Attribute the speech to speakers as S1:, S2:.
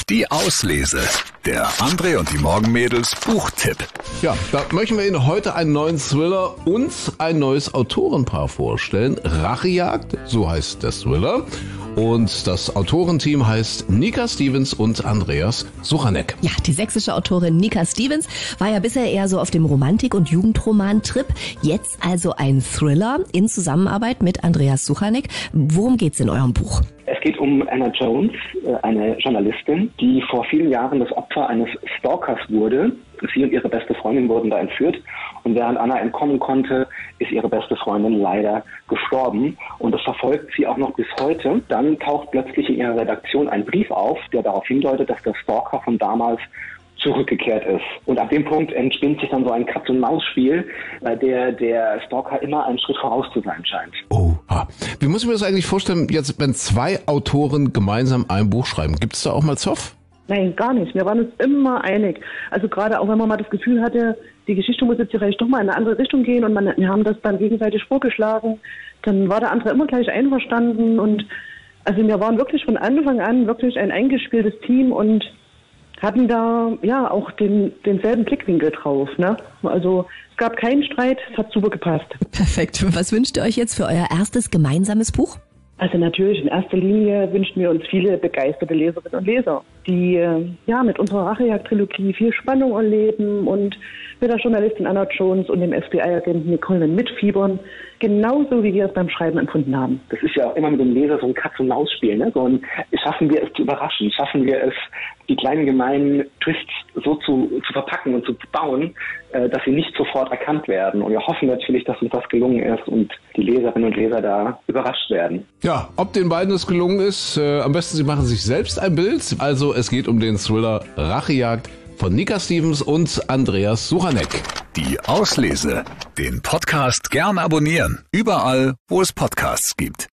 S1: Die Auslese. Der André und die Morgenmädels Buchtipp.
S2: Ja, da möchten wir Ihnen heute einen neuen Thriller und ein neues Autorenpaar vorstellen. Rachejagd, so heißt der Thriller. Und das Autorenteam heißt Nika Stevens und Andreas Suchanek.
S3: Ja, die sächsische Autorin Nika Stevens war ja bisher eher so auf dem Romantik- und Jugendroman-Trip. Jetzt also ein Thriller in Zusammenarbeit mit Andreas Suchanek. Worum geht's in eurem Buch?
S4: Es geht um Anna Jones, eine Journalistin, die vor vielen Jahren das Opfer eines Stalkers wurde. Sie und ihre beste Freundin wurden da entführt. Und während Anna entkommen konnte, ist ihre beste Freundin leider gestorben. Und das verfolgt sie auch noch bis heute. Dann taucht plötzlich in ihrer Redaktion ein Brief auf, der darauf hindeutet, dass der Stalker von damals zurückgekehrt ist. Und ab dem Punkt entspinnt sich dann so ein Katz-und-Maus-Spiel, bei der Stalker immer einen Schritt voraus zu sein scheint.
S2: Wie muss ich mir das eigentlich vorstellen, jetzt wenn zwei Autoren gemeinsam ein Buch schreiben? Gibt es da auch mal Zoff?
S5: Nein, gar nicht. Wir waren uns immer einig. Also gerade auch wenn man mal das Gefühl hatte, die Geschichte muss jetzt vielleicht doch mal in eine andere Richtung gehen und wir haben das dann gegenseitig vorgeschlagen, dann war der andere immer gleich einverstanden und also wir waren wirklich von Anfang an wirklich ein eingespieltes Team und hatten da ja auch denselben Blickwinkel drauf, ne? Also es gab keinen Streit, es hat super gepasst.
S3: Perfekt. Was wünscht ihr euch jetzt für euer erstes gemeinsames Buch?
S5: Also natürlich in erster Linie wünschen wir uns viele begeisterte Leserinnen und Leser, die mit unserer Rachejagd-Trilogie viel Spannung erleben und mit der Journalistin Anna Jones und dem FBI-Agenten Nicole mitfiebern, genauso wie wir es beim Schreiben empfunden haben.
S4: Das ist ja auch immer mit dem Leser so ein Katz-und-Maus-Spiel, ne? Schaffen wir es zu überraschen, schaffen wir es, die kleinen gemeinen Twists so zu verpacken und zu bauen, dass sie nicht sofort erkannt werden. Und wir hoffen natürlich, dass uns das gelungen ist und die Leserinnen und Leser da überrascht werden.
S2: Ja, ob den beiden das gelungen ist, am besten Sie machen sich selbst ein Bild. Also es geht um den Thriller Rachejagd von Nika Stevens und Andreas Suchanek.
S1: Die Auslese. Den Podcast gern abonnieren. Überall, wo es Podcasts gibt.